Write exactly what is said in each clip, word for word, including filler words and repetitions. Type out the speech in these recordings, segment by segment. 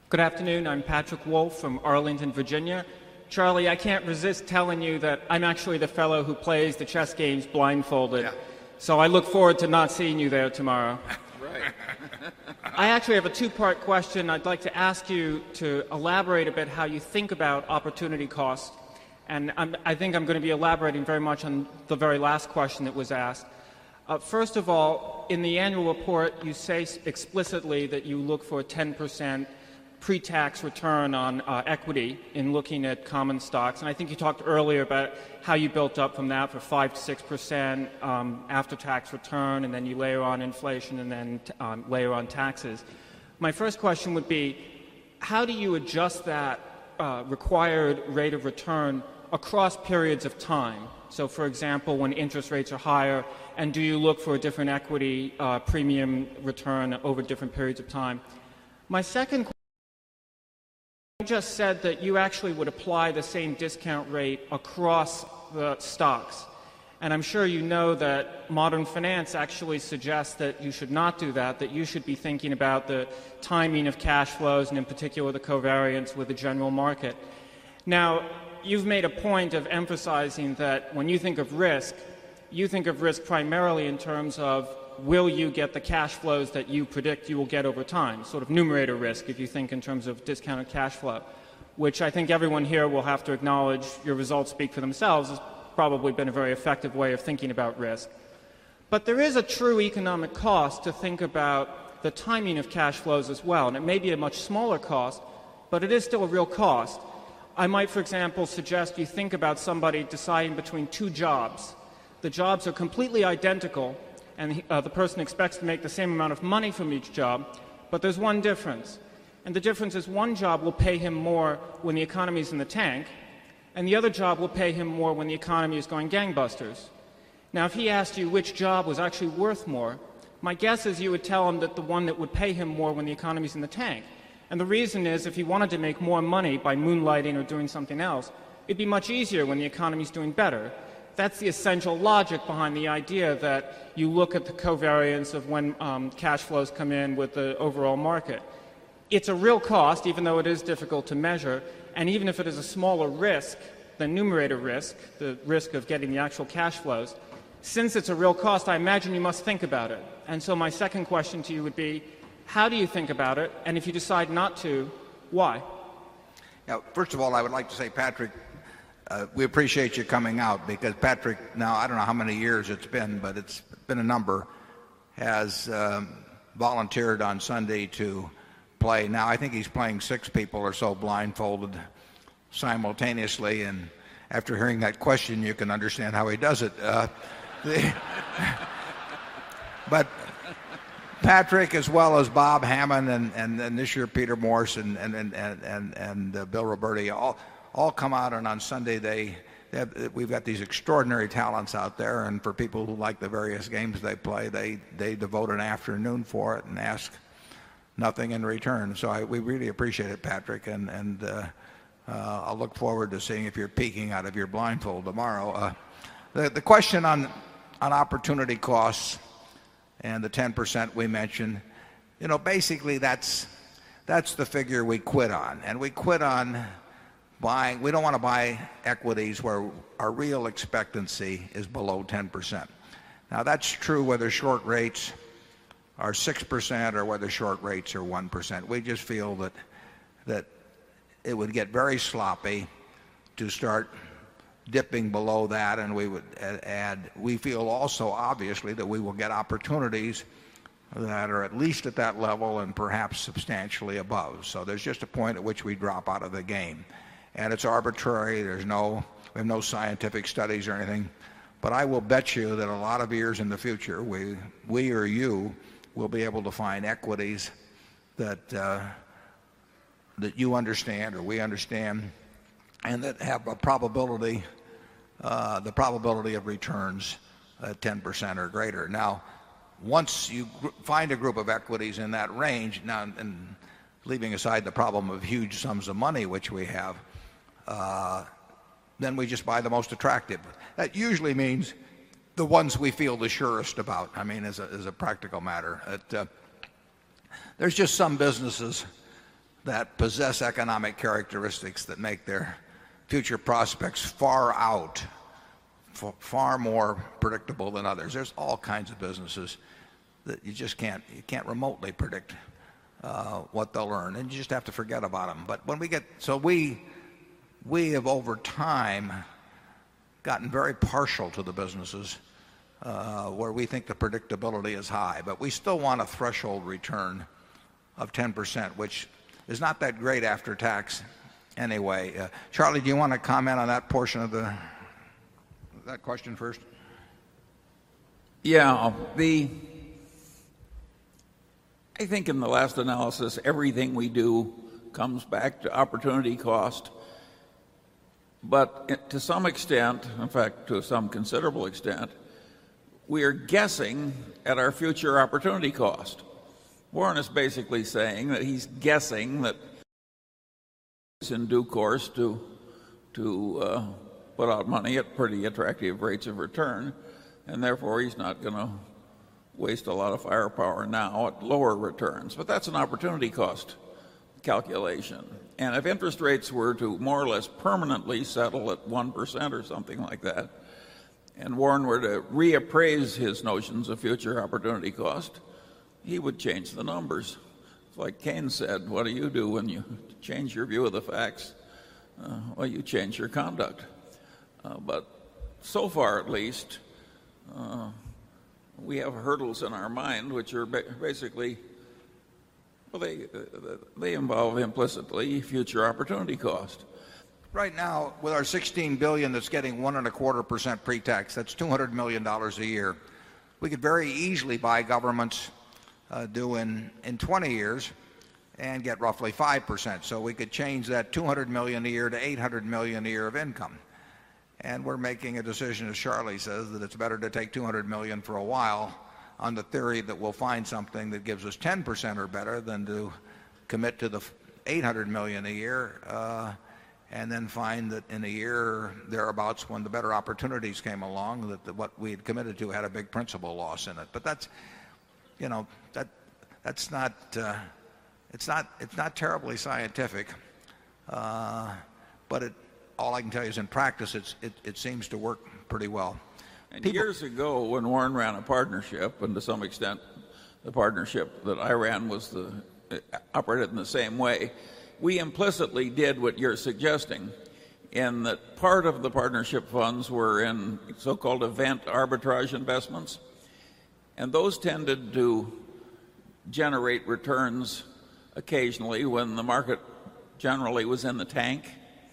Good afternoon. I'm Patrick Wolf from Arlington, Virginia. Charlie, I can't resist telling you that I'm actually the fellow who plays the chess games blindfolded. Yeah. So I look forward to not seeing you there tomorrow. Right. I actually have a two-part question. I'd like to ask you to elaborate a bit how you think about opportunity cost. And I'm, I think I'm going to be elaborating very much on the very last question that was asked. Uh, first of all, in the annual report, you say explicitly that you look for a ten percent pre-tax return on uh, equity in looking at common stocks. And I think you talked earlier about how you built up from that for five to six percent um, after-tax return, and then you layer on inflation and then t- um, layer on taxes. My first question would be, how do you adjust that uh, required rate of return across periods of time? So, for example, when interest rates are higher, and do you look for a different equity uh, premium return over different periods of time? My second question, you just said that you actually would apply the same discount rate across the stocks. And I'm sure you know that modern finance actually suggests that you should not do that, that you should be thinking about the timing of cash flows and in particular the covariance with the general market. Now, you've made a point of emphasizing that when you think of risk, you think of risk primarily in terms of will you get the cash flows that you predict you will get over time, sort of numerator risk if you think in terms of discounted cash flow, which I think everyone here will have to acknowledge your results speak for themselves has probably been a very effective way of thinking about risk. But there is a true economic cost to think about the timing of cash flows as well, and it may be a much smaller cost, but it is still a real cost. I might, for example, suggest you think about somebody deciding between two jobs. The jobs are completely identical, and he, uh, the person expects to make the same amount of money from each job, but there's one difference. And the difference is one job will pay him more when the economy is in the tank, and the other job will pay him more when the economy is going gangbusters. Now, if he asked you which job was actually worth more, my guess is you would tell him that the one that would pay him more when the economy is in the tank. And the reason is if he wanted to make more money by moonlighting or doing something else, it'd be much easier when the economy is doing better. That's the essential logic behind the idea that you look at the covariance of when um, cash flows come in with the overall market. It's a real cost, even though it is difficult to measure, and even if it is a smaller risk than numerator risk, the risk of getting the actual cash flows, since it's a real cost, I imagine you must think about it. And so my second question to you would be, how do you think about it? And if you decide not to, why? Now, first of all, I would like to say, Patrick, Uh, we appreciate you coming out because Patrick, now I don't know how many years it's been, but it's been a number, has um, volunteered on Sunday to play. Now I think he's playing six people or so blindfolded simultaneously, and after hearing that question you can understand how he does it. Uh, the, but Patrick, as well as Bob Hammond and, and, and this year Peter Morse and, and, and, and, and uh, Bill Roberti, all all come out, and on Sunday they, they have, we've got these extraordinary talents out there, and for people who like the various games they play, they, they devote an afternoon for it and ask nothing in return. So I, we really appreciate it, Patrick, and, and uh, uh, I'll look forward to seeing if you're peeking out of your blindfold tomorrow. Uh, the, the question on, on opportunity costs and the ten percent we mentioned, you know, basically that's, that's the figure we quit on, and we quit on buying. We don't want to buy equities where our real expectancy is below ten percent. Now that's true whether short rates are six percent or whether short rates are one percent. We just feel that that it would get very sloppy to start dipping below that, and we would add, we feel also obviously that we will get opportunities that are at least at that level and perhaps substantially above. So there's just a point at which we drop out of the game. And it's arbitrary. There's no, we have no scientific studies or anything. But I will bet you that a lot of years in the future, we, we or you will be able to find equities that, uh, that you understand or we understand and that have a probability, uh, the probability of returns at ten percent or greater. Now, once you gr- find a group of equities in that range, now, and leaving aside the problem of huge sums of money which we have, Uh, then we just buy the most attractive. That usually means the ones we feel the surest about. I mean, as a, as a practical matter. It, uh, there's just some businesses that possess economic characteristics that make their future prospects far out, far more predictable than others. There's all kinds of businesses that you just can't you can't remotely predict uh, what they'll earn, and you just have to forget about them. But when we get so we we have over time gotten very partial to the businesses uh, where we think the predictability is high, but we still want a threshold return of ten percent, which is not that great after tax anyway. Uh, Charlie, do you want to comment on that portion of the that question first? Yeah, the I think in the last analysis, everything we do comes back to opportunity cost. But to some extent, in fact, to some considerable extent, we are guessing at our future opportunity cost. Warren is basically saying that he's guessing that it's in due course to, to uh, put out money at pretty attractive rates of return, and therefore he's not going to waste a lot of firepower now at lower returns. But that's an opportunity cost calculation. And if interest rates were to more or less permanently settle at one percent or something like that, and Warren were to reappraise his notions of future opportunity cost, he would change the numbers. It's like Keynes said, what do you do when you change your view of the facts? Uh, well, you change your conduct. Uh, but so far, at least, uh, we have hurdles in our mind which are ba- basically, well, they, they involve implicitly future opportunity cost. Right now, with our sixteen billion dollars that's getting one and a quarter percent pre-tax, that's two hundred million dollars a year. We could very easily buy governments uh, due in, in twenty years and get roughly five percent. So we could change that two hundred million dollars a year to eight hundred million dollars a year of income. And we're making a decision, as Charlie says, that it's better to take two hundred million dollars for a while on the theory that we'll find something that gives us ten percent or better than to commit to the eight hundred million dollars a year uh, and then find that in a year thereabouts when the better opportunities came along that the, what we had committed to had a big principal loss in it. But that's, you know, that that's not uh, it's not it's not terribly scientific, uh, but it all I can tell you is in practice it's, it, it seems to work pretty well. And People, years ago, when Warren ran a partnership, and to some extent the partnership that I ran was the operated in the same way, we implicitly did what you're suggesting, in that part of the partnership funds were in so-called event arbitrage investments, and those tended to generate returns occasionally when the market generally was in the tank,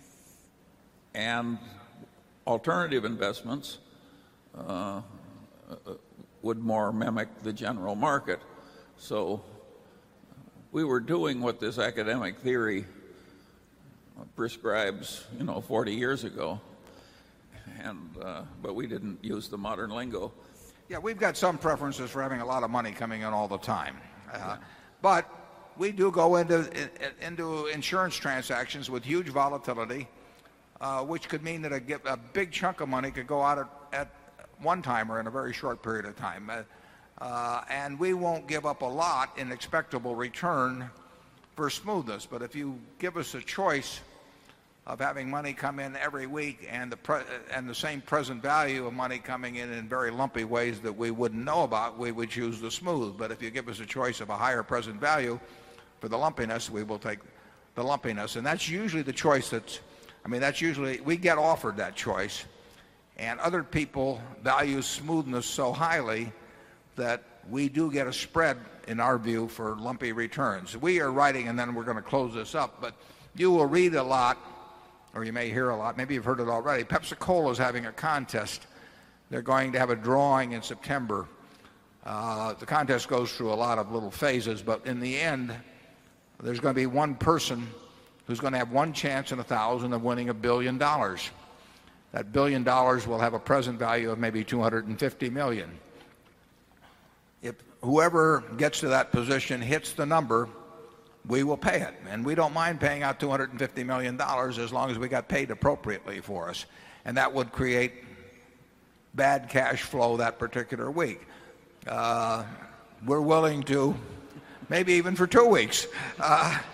and alternative investments uh, would more mimic the general market. So we were doing what this academic theory prescribes, you know, forty years ago, and uh, but we didn't use the modern lingo. Yeah, we've got some preferences for having a lot of money coming in all the time, uh, but we do go into into insurance transactions with huge volatility, uh, which could mean that a, a big chunk of money could go out at, at one time or in a very short period of time. Uh, Uh, and we won't give up a lot in expectable return for smoothness. But if you give us a choice of having money come in every week and the, pre- and the same present value of money coming in in very lumpy ways that we wouldn't know about, we would choose the smooth. But if you give us a choice of a higher present value for the lumpiness, we will take the lumpiness. And that's usually the choice that's, I mean, that's usually, we get offered that choice. And other people value smoothness so highly that we do get a spread, in our view, for lumpy returns. We are writing, and then we're going to close this up, but you will read a lot, or you may hear a lot, maybe you've heard it already. Pepsi-Cola is having a contest. They're going to have a drawing in September. Uh, the contest goes through a lot of little phases, but in the end, there's going to be one person who's going to have one chance in a thousand of winning a billion dollars. That billion dollars will have a present value of maybe two hundred fifty million. If whoever gets to that position hits the number, we will pay it. And we don't mind paying out two hundred fifty million dollars as long as we got paid appropriately for us. And that would create bad cash flow that particular week. Uh, we're willing to, maybe even for two weeks. Uh,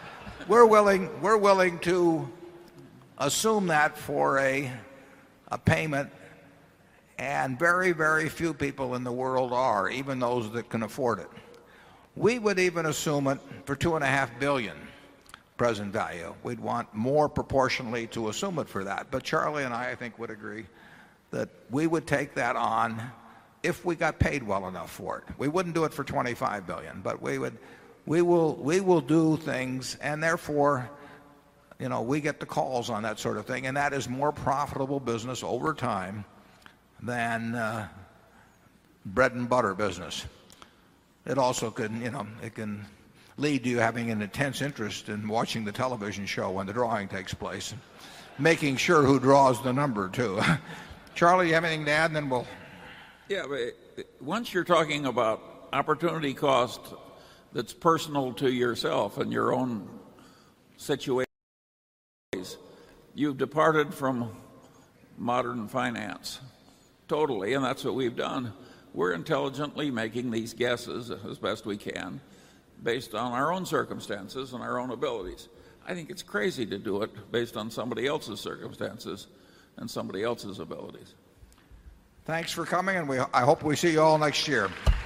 we're willing, we're willing to assume that for a, a payment, and very, very few people in the world are, even those that can afford it. We would even assume it for two and a half billion present value. We'd want more proportionally to assume it for that. But Charlie and I, I think, would agree that we would take that on if we got paid well enough for it. We wouldn't do it for twenty-five billion, but we would, we will, we will do things, and therefore, you know, we get the calls on that sort of thing, and that is more profitable business over time than uh, bread and butter business. It also can, you know, it can lead to you having an intense interest in watching the television show when the drawing takes place, and making sure who draws the number too. Charlie, you have anything to add, and then we'll. Yeah, but once you're talking about opportunity cost that's personal to yourself and your own situation, you've departed from modern finance totally, and that's what we've done. We're intelligently making these guesses as best we can based on our own circumstances and our own abilities. I think it's crazy to do it based on somebody else's circumstances and somebody else's abilities. Thanks for coming, and we, I hope we see you all next year.